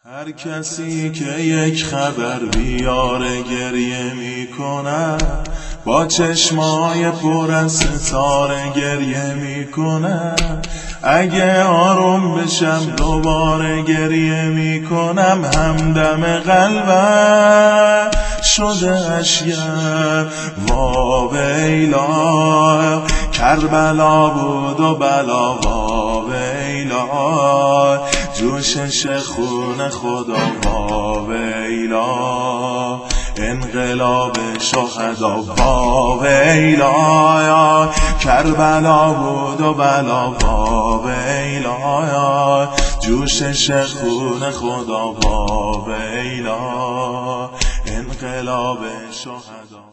هر کسی که یک خبر بیاره گریه میکنه، با چشمای پر از ستاره گریه میکنه. اگه آروم بشم دوباره گریه میکنم، همدم قلبم شده اشیاء. وا ویلا کربلا بود و بلا، وا ویلا جوشش خون خدا، وا ویلا انقلاب شهدا، وا ویلا کربلا بود و بلا، وا ویلا جوشش خون خدا، وا ویلا انقلاب شهدا.